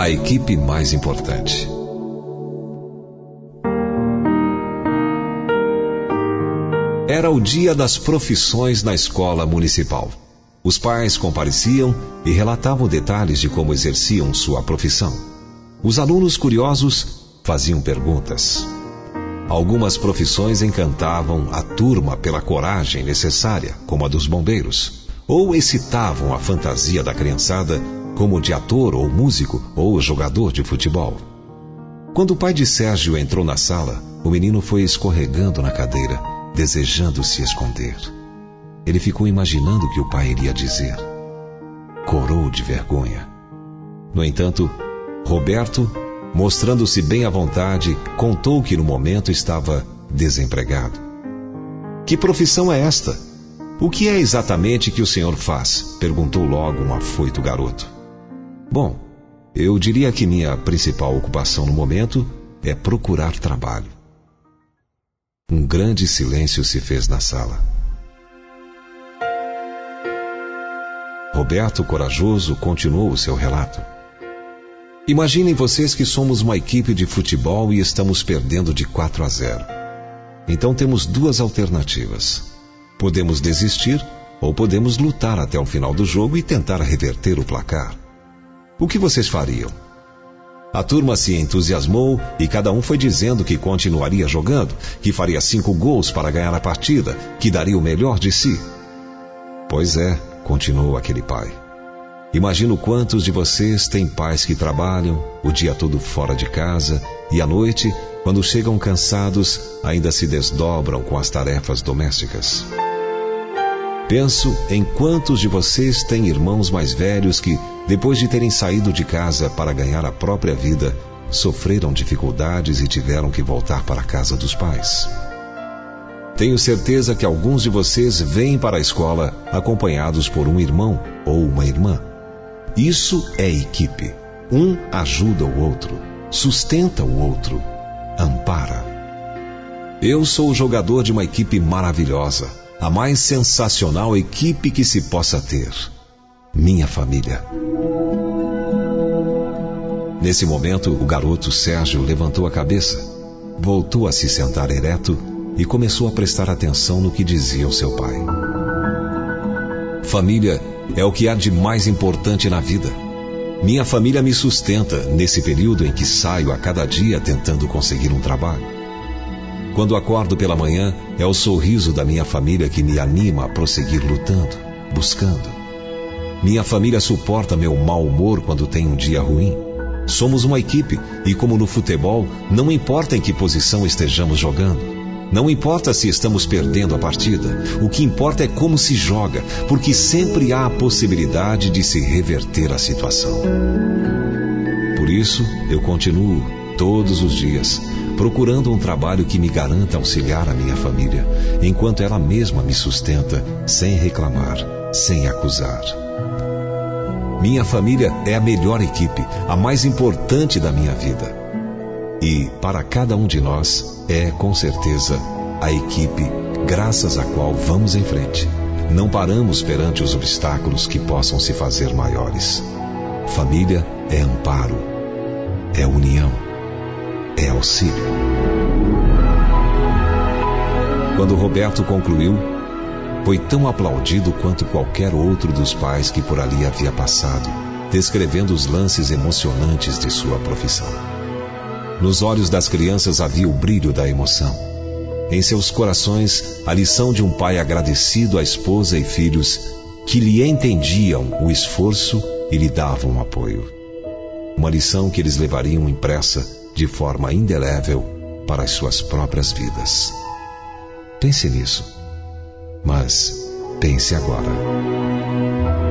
A equipe mais importante. Era o dia das profissões na escola municipal. Os pais compareciam e relatavam detalhes de como exerciam sua profissão. Os alunos curiosos faziam perguntas. Algumas profissões encantavam a turma pela coragem necessária, como a dos bombeiros, ou excitavam a fantasia da criançada, como de ator ou músico ou jogador de futebol. Quando o pai de Sérgio entrou na sala, o menino foi escorregando na cadeira, desejando se esconder. Ele ficou imaginando o que o pai iria dizer. Corou de vergonha. No entanto, Roberto, mostrando-se bem à vontade, contou que no momento estava desempregado. Que profissão é esta? O que é exatamente que o senhor faz? Perguntou logo um afoito garoto. Bom, eu diria que minha principal ocupação no momento é procurar trabalho. Um grande silêncio se fez na sala. Roberto, corajoso, continuou o seu relato. Imaginem vocês que somos uma equipe de futebol e estamos perdendo de 4-0. Então temos duas alternativas. Podemos desistir ou podemos lutar até o final do jogo e tentar reverter o placar. O que vocês fariam? A turma se entusiasmou e cada um foi dizendo que continuaria jogando, que faria 5 gols para ganhar a partida, que daria o melhor de si. Pois é, continuou aquele pai. Imagino quantos de vocês têm pais que trabalham o dia todo fora de casa e à noite, quando chegam cansados, ainda se desdobram com as tarefas domésticas. Penso em quantos de vocês têm irmãos mais velhos que, depois de terem saído de casa para ganhar a própria vida, sofreram dificuldades e tiveram que voltar para a casa dos pais. Tenho certeza que alguns de vocês vêm para a escola acompanhados por um irmão ou uma irmã. Isso é equipe. Um ajuda o outro, sustenta o outro, ampara. Eu sou o jogador de uma equipe maravilhosa, a mais sensacional equipe que se possa ter. Minha família. Nesse momento, o garoto Sérgio levantou a cabeça, voltou a se sentar ereto e começou a prestar atenção no que dizia o seu pai. Família é o que há de mais importante na vida. Minha família me sustenta nesse período em que saio a cada dia tentando conseguir um trabalho. Quando acordo pela manhã, é o sorriso da minha família que me anima a prosseguir lutando, buscando. Minha família suporta meu mau humor quando tem um dia ruim. Somos uma equipe e, como no futebol, não importa em que posição estejamos jogando. Não importa se estamos perdendo a partida. O que importa é como se joga, porque sempre há a possibilidade de se reverter a situação. Por isso, eu continuo, todos os dias, procurando um trabalho que me garanta auxiliar a minha família, enquanto ela mesma me sustenta, sem reclamar, sem acusar. Minha família é a melhor equipe, a mais importante da minha vida. E, para cada um de nós, é, com certeza, a equipe graças à qual vamos em frente. Não paramos perante os obstáculos que possam se fazer maiores. Família é amparo, é união, é auxílio. Quando Roberto concluiu, foi tão aplaudido quanto qualquer outro dos pais que por ali havia passado, descrevendo os lances emocionantes de sua profissão. Nos olhos das crianças havia o brilho da emoção. Em seus corações, a lição de um pai agradecido à esposa e filhos que lhe entendiam o esforço e lhe davam apoio. Uma lição que eles levariam impressa de forma indelével para as suas próprias vidas. Pense nisso, mas pense agora.